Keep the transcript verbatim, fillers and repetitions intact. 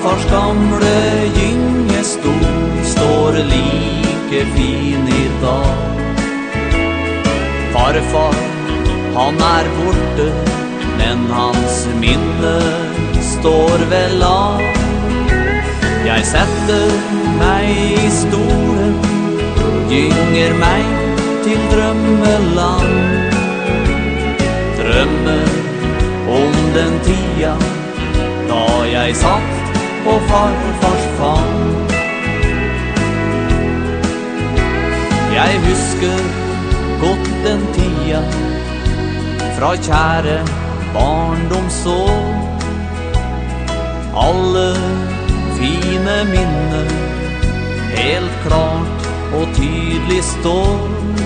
Farfars gamle gyngestol står like fin i dag. Farfar, han er borte, men hans minne står vel av. Jeg setter meg i stolen, gynger meg til drømmeland. Drømmer om den tida da jeg satt på farfars fang. Jeg husker godt den tida fra kjære barndomsår. Alle fine minner helt klart og tydelig står.